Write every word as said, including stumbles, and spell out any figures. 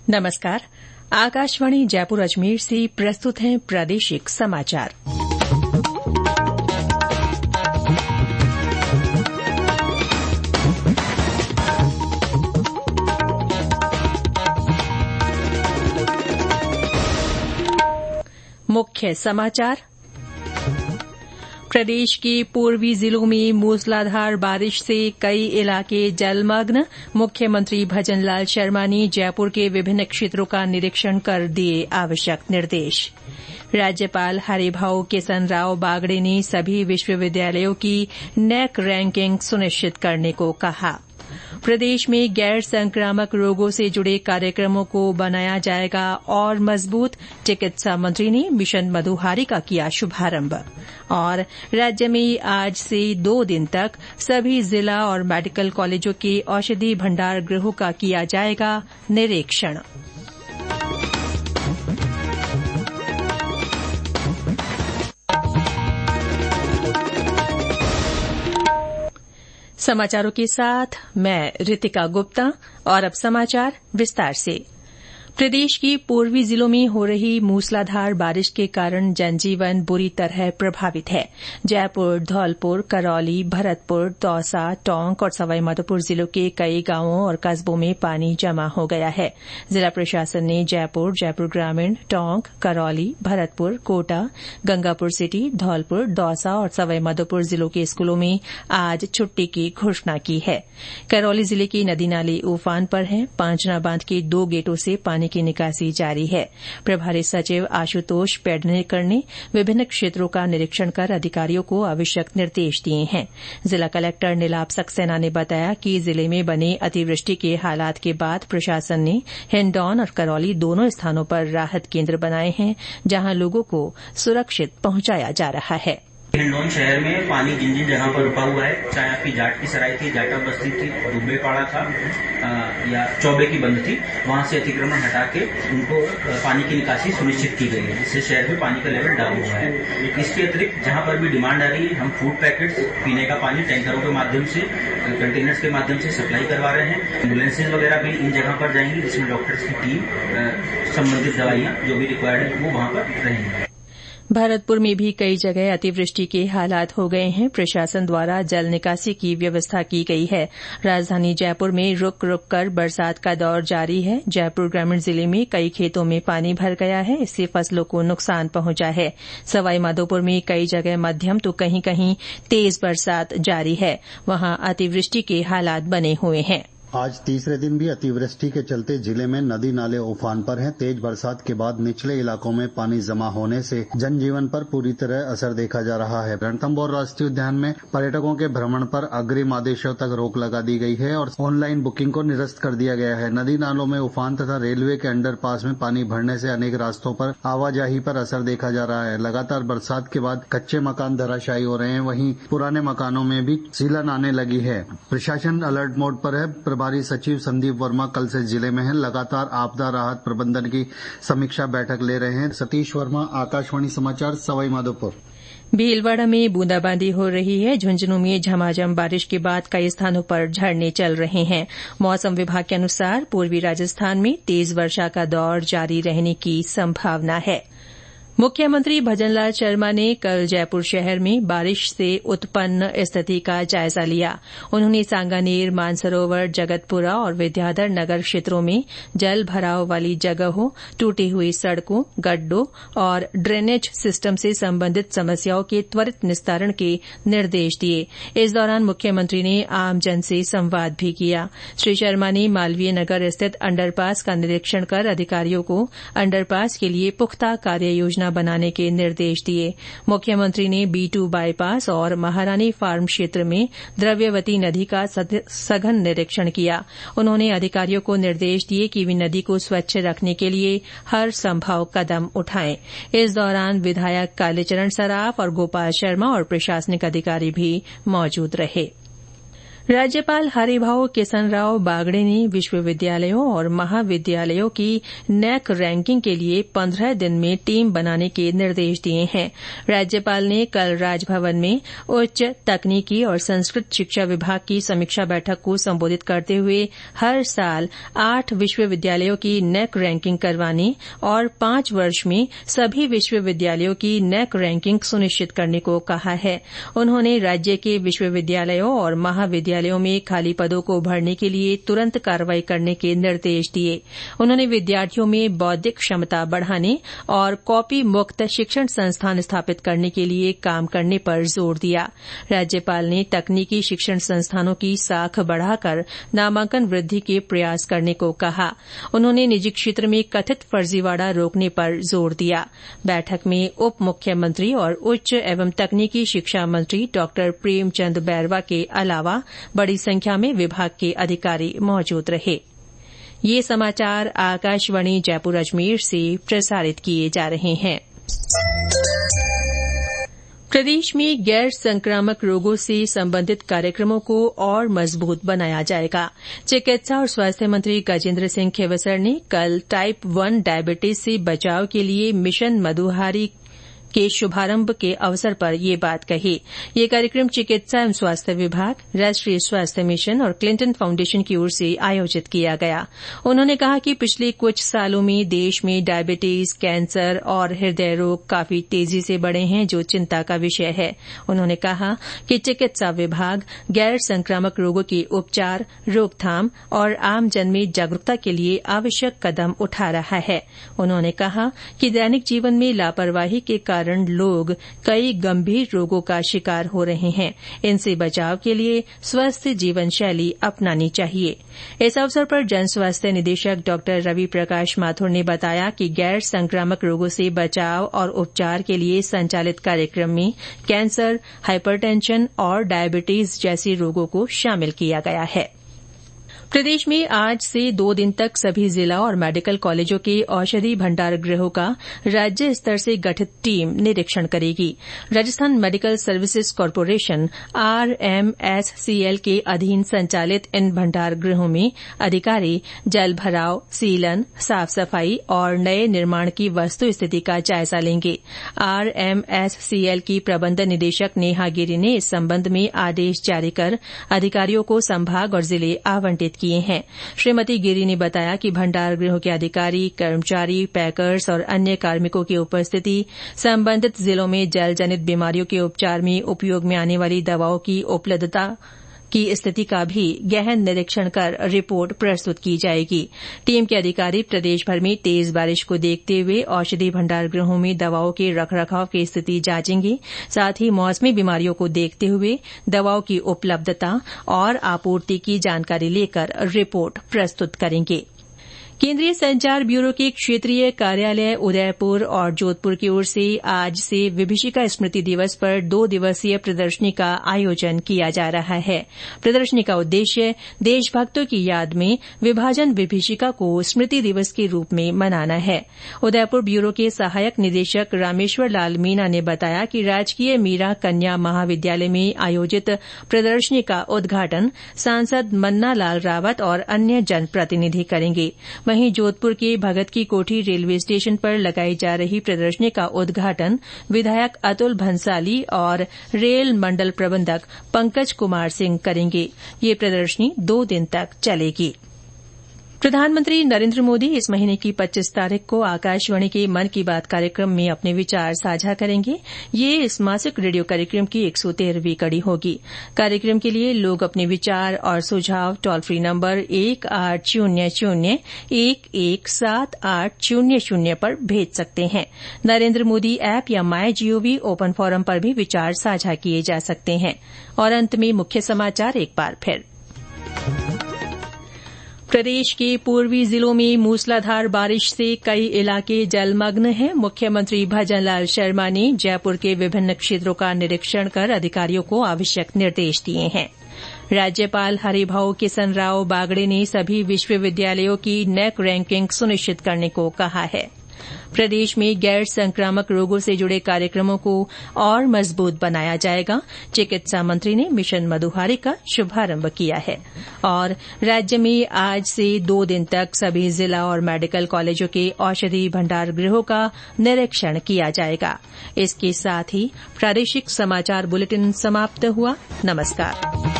नमस्कार। आकाशवाणी जयपुर अजमेर से प्रस्तुत हैं प्रादेशिक समाचार। मुख्य समाचार। प्रदेश के पूर्वी जिलों में मूसलाधार बारिश से कई इलाके जलमग्न। मुख्यमंत्री भजनलाल शर्मा ने जयपुर के विभिन्न क्षेत्रों का निरीक्षण कर दिए आवश्यक निर्देश। राज्यपाल हरिभाऊ किशन राव बागड़े ने सभी विश्वविद्यालयों की नैक रैंकिंग सुनिश्चित करने को कहा। प्रदेश में गैर संक्रामक रोगों से जुड़े कार्यक्रमों को बनाया जाएगा और मजबूत। चिकित्सा मंत्री ने मिशन मधुहारी का किया शुभारंभ। और राज्य में आज से दो दिन तक सभी जिला और मेडिकल कॉलेजों के औषधि भंडार गृहों का किया जाएगा निरीक्षण। समाचारों के साथ मैं रितिका गुप्ता। और अब समाचार विस्तार से। प्रदेश के पूर्वी जिलों में हो रही मूसलाधार बारिश के कारण जनजीवन बुरी तरह प्रभावित है। जयपुर, धौलपुर, करौली, भरतपुर, दौसा, टोंक और सवाईमाधोपुर जिलों के कई गांवों और कस्बों में पानी जमा हो गया है। जिला प्रशासन ने जयपुर, जयपुर ग्रामीण, टोंक, करौली, भरतपुर, कोटा, गंगापुर सिटी, धौलपुर, दौसा और सवाईमाधोपुर जिलों के स्कूलों में आज छुट्टी की घोषणा की है। करौली जिले की नदी नाले उफान पर हैं। पांचना बांध के दो गेटों से पानी की निकासी जारी है। प्रभारी सचिव आशुतोष पेडनेकर ने विभिन्न क्षेत्रों का निरीक्षण कर अधिकारियों को आवश्यक निर्देश दिए हैं। जिला कलेक्टर नीलाभ सक्सेना ने बताया कि जिले में बने अतिवृष्टि के हालात के बाद प्रशासन ने हिंडौन और करौली दोनों स्थानों पर राहत केंद्र बनाए हैं, जहां लोगों को सुरक्षित पहुंचाया जा रहा है। हिंडौन शहर में पानी जिन जिन जगह पर रुका हुआ है, चाहे आपकी जाट की सराय थी, जाटा बस्ती थी, दुब्बे पाड़ा था आ, या चौबे की बंद थी, वहां से अतिक्रमण हटा के उनको पानी की निकासी सुनिश्चित की गई है, जिससे शहर में पानी का लेवल डाउन हुआ है। इसके अतिरिक्त जहां पर भी डिमांड आ रही है, हम फूड पैकेट्स, पीने का पानी टैंकरों के माध्यम से, कंटेनर्स के माध्यम से सप्लाई करवा रहे हैं। एम्बुलेंसेज वगैरह भी इन जगह पर जाएंगी, जिसमें डॉक्टर्स की टीम, संबंधित दवाइयां जो भी रिक्वायर्ड है वो वहां पर रहेंगी। भरतपुर में भी कई जगह अतिवृष्टि के हालात हो गए हैं। प्रशासन द्वारा जल निकासी की व्यवस्था की गई है। राजधानी जयपुर में रुक रुक कर बरसात का दौर जारी है। जयपुर ग्रामीण जिले में कई खेतों में पानी भर गया है, इससे फसलों को नुकसान पहुंचा है। सवाईमाधोपुर में कई जगह मध्यम तो कहीं कहीं तेज बरसात जारी है। वहां अतिवृष्टि के हालात बने हुए हैं। आज तीसरे दिन भी अतिवृष्टि के चलते जिले में नदी नाले उफान पर हैं। तेज बरसात के बाद निचले इलाकों में पानी जमा होने से जनजीवन पर पूरी तरह असर देखा जा रहा है। रणथंभौर राष्ट्रीय उद्यान में पर्यटकों के भ्रमण पर अग्रिम आदेशों तक रोक लगा दी गई है और ऑनलाइन बुकिंग को निरस्त कर दिया गया है। नदी नालों में उफान तथा रेलवे के अंडरपास में पानी भरने से अनेक रास्तों पर आवाजाही पर असर देखा जा रहा है। लगातार बरसात के बाद कच्चे मकान धराशायी हो रहे हैं, वहीं पुराने मकानों में भी सीलन आने लगी है। प्रशासन अलर्ट मोड पर है। प्रभारी सचिव संदीप वर्मा कल से जिले में हैं। लगातार आपदा राहत प्रबंधन की समीक्षा बैठक ले रहे हैं। सतीश वर्मा, आकाशवाणी समाचार, सवाईमाधोपुर। भीलवाड़ा में बूंदाबांदी हो रही है। झुंझुनू में झमाझम बारिश के बाद कई स्थानों पर झरने चल रहे हैं। मौसम विभाग के अनुसार पूर्वी राजस्थान में तेज वर्षा का दौर जारी रहने की संभावना है। मुख्यमंत्री भजनलाल शर्मा ने कल जयपुर शहर में बारिश से उत्पन्न स्थिति का जायजा लिया। उन्होंने सांगानेर, मानसरोवर, जगतपुरा और विद्याधर नगर क्षेत्रों में जल भराव वाली जगहों, टूटी हुई सड़कों, गड्ढों और ड्रेनेज सिस्टम से संबंधित समस्याओं के त्वरित निस्तारण के निर्देश दिए। इस दौरान मुख्यमंत्री ने आमजन से संवाद भी किया। श्री शर्मा ने मालवीय नगर स्थित अंडरपास का निरीक्षण कर अधिकारियों को अंडरपास के लिए पुख्ता कार्य योजना बनाने के निर्देश दिए। मुख्यमंत्री ने बी टू बाईपास और महारानी फार्म क्षेत्र में द्रव्यवती नदी का सघन निरीक्षण किया। उन्होंने अधिकारियों को निर्देश दिए कि वे नदी को स्वच्छ रखने के लिए हर संभव कदम उठाएं। इस दौरान विधायक कालीचरण सराफ और गोपाल शर्मा और प्रशासनिक अधिकारी भी मौजूद रहे। राज्यपाल हरिभाऊ किसनराव बागड़े ने विश्वविद्यालयों और महाविद्यालयों की नैक रैंकिंग के लिए पंद्रह दिन में टीम बनाने के निर्देश दिए हैं। राज्यपाल ने कल राजभवन में उच्च तकनीकी और संस्कृत शिक्षा विभाग की समीक्षा बैठक को संबोधित करते हुए हर साल आठ विश्वविद्यालयों की नैक रैंकिंग करवाने और पांच वर्ष में सभी विश्वविद्यालयों की नैक रैंकिंग सुनिश्चित करने को कहा है। उन्होंने राज्य के विश्वविद्यालयों और महाविद्यालयों में खाली पदों को भरने के लिए तुरंत कार्रवाई करने के निर्देश दिए। उन्होंने विद्यार्थियों में बौद्धिक क्षमता बढ़ाने और कॉपी मुक्त शिक्षण संस्थान स्थापित करने के लिए काम करने पर जोर दिया। राज्यपाल ने तकनीकी शिक्षण संस्थानों की साख बढ़ाकर नामांकन वृद्धि के प्रयास करने को कहा। उन्होंने निजी क्षेत्र में कथित फर्जीवाड़ा रोकने पर जोर दिया। बैठक में उप मुख्यमंत्री और उच्च एवं तकनीकी शिक्षा मंत्री डॉ प्रेमचंद बैरवा के अलावा बड़ी संख्या में विभाग के अधिकारी मौजूद रहे। ये समाचार आकाशवाणी जयपुर अजमेर से प्रसारित किए जा रहे हैं। प्रदेश में गैर संक्रामक रोगों से संबंधित कार्यक्रमों को और मजबूत बनाया जाएगा। चिकित्सा और स्वास्थ्य मंत्री गजेंद्र सिंह खींवसर ने कल टाइप वन डायबिटीज से बचाव के लिए मिशन मधुहारी के शुभारंभ के अवसर पर यह बात कही। ये कार्यक्रम चिकित्सा एवं स्वास्थ्य विभाग, राष्ट्रीय स्वास्थ्य मिशन और क्लिंटन फाउंडेशन की ओर से आयोजित किया गया। उन्होंने कहा कि पिछले कुछ सालों में देश में डायबिटीज, कैंसर और हृदय रोग काफी तेजी से बढ़े हैं, जो चिंता का विषय है। उन्होंने कहा कि चिकित्सा विभाग गैर संक्रामक रोगों के उपचार, रोकथाम और आमजन में जागरूकता के लिए आवश्यक कदम उठा रहा है। उन्होंने कहा कि दैनिक जीवन में लापरवाही के कारण लोग कई गंभीर रोगों का शिकार हो रहे हैं। इनसे बचाव के लिए स्वस्थ जीवन शैली अपनानी चाहिए। इस अवसर पर जन स्वास्थ्य निदेशक डॉ रवि प्रकाश माथुर ने बताया कि गैर संक्रामक रोगों से बचाव और उपचार के लिए संचालित कार्यक्रम में कैंसर, हाइपरटेंशन और डायबिटीज जैसे रोगों को शामिल किया गया है। प्रदेश में आज से दो दिन तक सभी जिला और मेडिकल कॉलेजों के औषधि भंडार गृहों का राज्य स्तर से गठित टीम निरीक्षण करेगी। Rajasthan medical services corporation R M S C L के अधीन संचालित इन भंडार गृहों में अधिकारी जल भराव, सीलन, साफ सफाई और नए निर्माण की वस्तु स्थिति का जायजा लेंगे। R M S C L की प्रबंध निदेशक नेहा गिरी ने इस संबंध में आदेश जारी कर अधिकारियों को संभाग और जिले आवंटित किए हैं। श्रीमती गिरी ने बताया कि भंडार गृहों के अधिकारी, कर्मचारी, पैकर्स और अन्य कार्मिकों की उपस्थिति संबंधित जिलों में जल जनित बीमारियों के उपचार में उपयोग में आने वाली दवाओं की उपलब्धता की स्थिति का भी गहन निरीक्षण कर रिपोर्ट प्रस्तुत की जाएगी। टीम के अधिकारी प्रदेश भर में तेज बारिश को देखते हुए औषधि भंडार गृहों में दवाओं के रखरखाव की स्थिति जांचेंगे। साथ ही मौसमी बीमारियों को देखते हुए दवाओं की उपलब्धता और आपूर्ति की जानकारी लेकर रिपोर्ट प्रस्तुत करेंगे। केंद्रीय संचार ब्यूरो के क्षेत्रीय कार्यालय उदयपुर और जोधपुर की ओर से आज से विभीषिका स्मृति दिवस पर दो दिवसीय प्रदर्शनी का आयोजन किया जा रहा है। प्रदर्शनी का उद्देश्य देशभक्तों की याद में विभाजन विभीषिका को स्मृति दिवस के रूप में मनाना है। उदयपुर ब्यूरो के सहायक निदेशक रामेश्वर लाल मीना ने बताया कि राजकीय मीरा कन्या महाविद्यालय में आयोजित प्रदर्शनी का उद्घाटन सांसद मन्ना लाल रावत और अन्य जनप्रतिनिधि करेंगे। वहीं जोधपुर के भगत की कोठी रेलवे स्टेशन पर लगाई जा रही प्रदर्शनी का उद्घाटन विधायक अतुल भंसाली और रेल मंडल प्रबंधक पंकज कुमार सिंह करेंगे। ये प्रदर्शनी दो दिन तक चलेगी। प्रधानमंत्री नरेंद्र मोदी इस महीने की पच्चीस तारीख को आकाशवाणी के मन की बात कार्यक्रम में अपने विचार साझा करेंगे। ये इस मासिक रेडियो कार्यक्रम की एक सौ तेरहवीं कड़ी होगी। कार्यक्रम के लिए लोग अपने विचार और सुझाव टोल फ्री नंबर एक आठ शून्य शून्य एक एक सात आठ शून्य शून्य पर भेज सकते हैं। नरेंद्र मोदी ऐप या माई जीओवी ओपन फोरम पर भी विचार साझा किए जा सकते हैं। और अंत में मुख्य समाचार एक बार फिर। प्रदेश के पूर्वी जिलों में मूसलाधार बारिश से कई इलाके जलमग्न हैं। मुख्यमंत्री भजनलाल शर्मा ने जयपुर के विभिन्न क्षेत्रों का निरीक्षण कर अधिकारियों को आवश्यक निर्देश दिए हैं। राज्यपाल हरिभाऊ किसनराव बागड़े ने सभी विश्वविद्यालयों की नैक रैंकिंग सुनिश्चित करने को कहा है। प्रदेश में गैर संक्रामक रोगों से जुड़े कार्यक्रमों को और मजबूत बनाया जाएगा। चिकित्सा मंत्री ने मिशन मधुहारी का शुभारंभ किया है। और राज्य में आज से दो दिन तक सभी जिला और मेडिकल कॉलेजों के औषधि भंडार गृहों का निरीक्षण किया जाएगा। इसके साथ ही प्रादेशिक समाचार बुलेटिन समाप्त हुआ। नमस्कार।